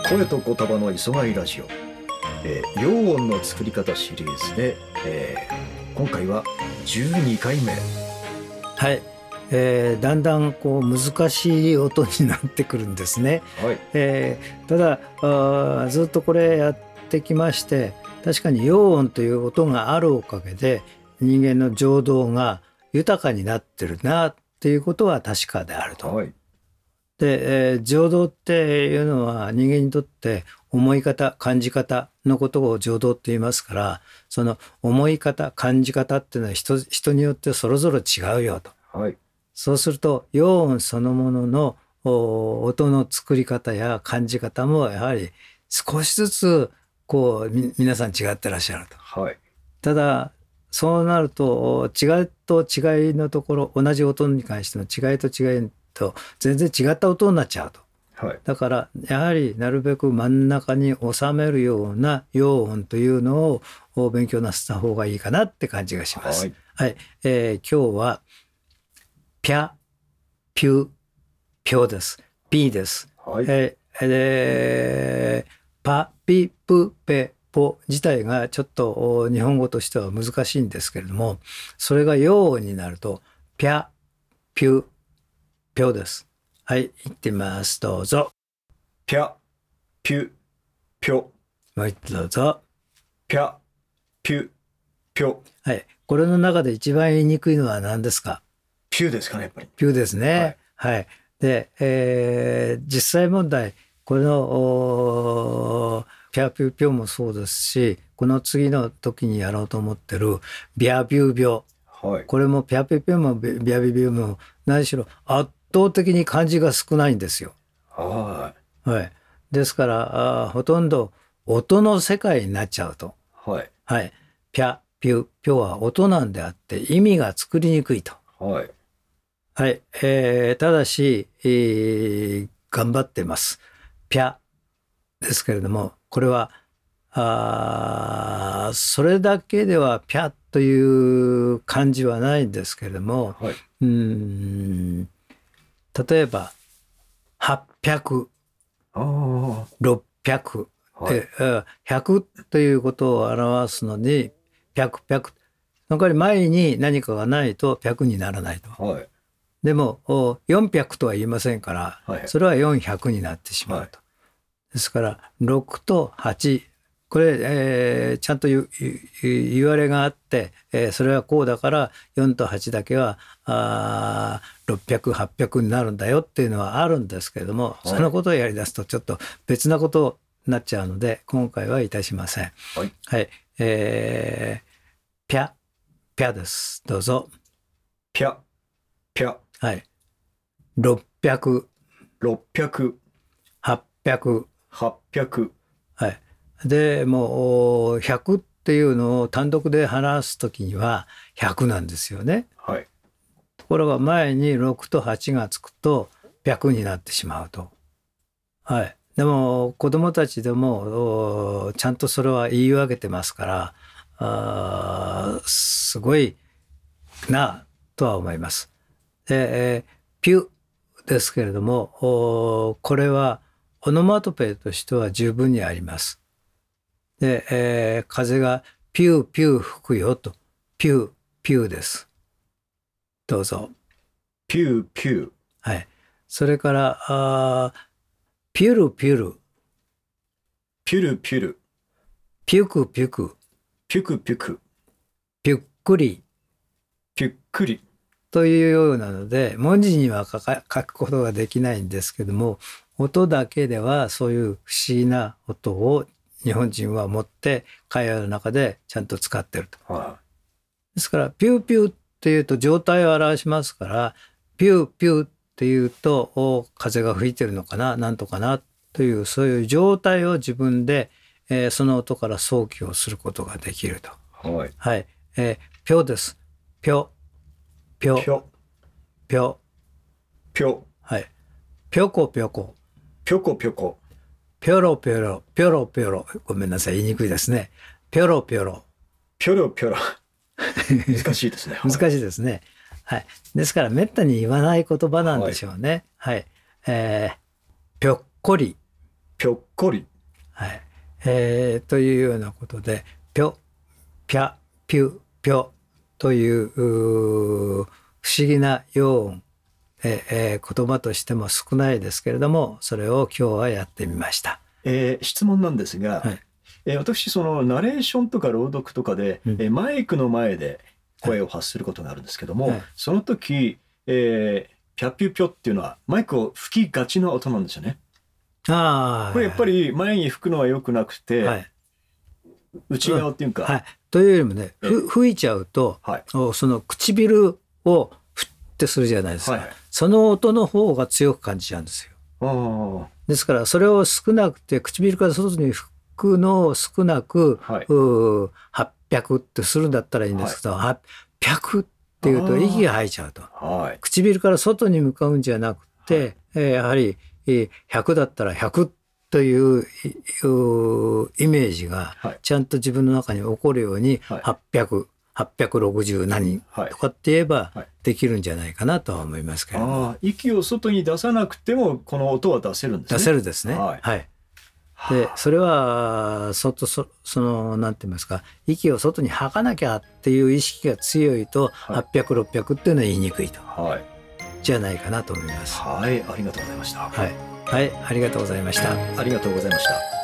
声と言葉の磯貝ラジオ、陽音の作り方シリーズで、今回は12回目。 はい、だんだんこう難しい音になってくるんですね。 はい。 ただずっとこれやってきまして、確かに陽音という音があるおかげで人間の情動が豊かになってるなっていうことは確かであると。 はい。 で、情動っていうのは人間にとって思い方感じ方のことを情動って言いますから、その思い方感じ方っていうのは人によってそれぞれ違うよと。 はい。 そうすると陽音そのものの音の作り方や感じ方もやはり少しずつこう皆さん違ってらっしゃると。 はい。 ただそうなると違いと違いのところ、同じ音に関しての違いと違いと全然違った音になっちゃうと。 はい。 だからやはりなるべく真ん中に収めるような陽音というのを勉強なさった方がいいかなって感じがします。 はい。 はい。今日はピャ、ピュ、ピョです。ピです。 はい。 パ、ピ、プ、ペ、ポ自体がちょっと日本語としては難しいんですけれども、それが陽音になると、ピャ、ピュ、ピョです。はい、行ってみます。どうぞ。 ぴゃ、ぴゅ、ぴょ。 もう一度どうぞ。 ぴゃ、ぴゅ、ぴょ。 はい。これの中で一番言いにくいのは何ですか？ ぴゅですかね、やっぱり。 ピュですね。はい。で、実際問題、これのピャピュピョもそうですし、この次の時にやろうと思ってるビャビュービョ、 はい。 これもピャピュピョもビャビュビョも何しろ圧倒的に漢字が少ないんですよ。 ははい。ですからほとんど音の世界になっちゃうと。 い。はい。 はい。ピャピュピョは音なんであって意味が作りにくいと。 はい。 はい。ただし、頑張ってます。ピャですけれども、これは、それだけではピャという感じはないんですけれども、 はい。 例えば、800、 あ 600 あ。はい。 で、100ということを表すのに、ピャクピャク。その代わり前に何かがないとピャクにならないと。 はい。 でも400とは言いませんから、 はい。 それは400になってしまうと。 はい。 ですから6と8、これ、ちゃんと言われがあって、それはこうだから4と8だけは600、800になるんだよっていうのはあるんですけれども、 はい。 そのことをやり出すとちょっと別なことになっちゃうので今回はいたしません。 はい。 はい、ピャピャです。どうぞ。 ぴゃ、ぴゃ、 はい。600、 600、 800、 800。 はい。で、もう100っていうのを単独で話すときには100なんですよね。 はい。 ところが前に6と8がつくと100になってしまうと。はい。でも子供たちでもちゃんとそれは言い分けてますから、すごいなとは思います。で、ピュですけれども、これはオノマトペとしては十分にあります。で、風がピューピュー吹くよと。ピューピューです。どうぞ。 ぴゅうぴゅう。 はい。それからピュルピュル、 ぴゅるぴゅる。 ピュクピュク、 ぴゅくぴゅく。 ピュックリぴゅっくり。 というようなので、文字には書くことができないんですけども、音だけではそういう不思議な音を日本人は持って会話の中でちゃんと使ってると。 はですからピューピューっていうと状態を表しますから、ピューピューっていうと風が吹いてるのかな、なんとかなという、そういう状態を自分で、その音から想起をすることができると。 い。はい。 はい。ピョです。ピョ、ピョ、 ぴょ、 ピョ。 ぴょ、 はい。ぴょこぴょこ。 ぴょこぴょこ。 ぴょろぴょろ、ぴょろぴょろ。ごめんなさい、言いにくいですね。ぴょろぴょろ。 ぴょろぴょろ。難しいですね。 難しいですね。はい。ですから、めったに言わない言葉なんでしょうね。はい。ぴょっこり。 ぴょっこり。 はいというようなことで、ぴょ、ぴゃ、ぴゅ、ぴょという不思議な用音、言葉としても少ないですけれども、それを今日はやってみました。 質問なんですが、 はい私そのナレーションとか朗読とかで、マイクの前で声を発することがあるんですけども、その時、ぴゃぴゅぴょっていうのはマイクを吹きがちな音なんですよね。これやっぱり前に吹くのは良くなくて、内側っていうか、 というよりもね、吹いちゃうと、その唇をふってするじゃないですか、その音の方が強く感じちゃうんですよ。ですからそれを少なくて、唇から外に吹くのを少なく、800ってするんだったらいいんですけど、800っていうと息が吐いちゃうと、唇から外に向かうんじゃなくて、やはり100だったら100というイメージがちゃんと自分の中に起こるように、800、860何とかって言えばできるんじゃないかなとは思いますけれども。 息を外に出さなくてもこの音は出せるんですね。 出せるですね。でそれはそのなんて言いますか、息を外に吐かなきゃっていう意識が強いと、800、600っていうのは言いにくいと、じゃないかなと思います。 ありがとうございました。 ありがとうございました。 ありがとうございました。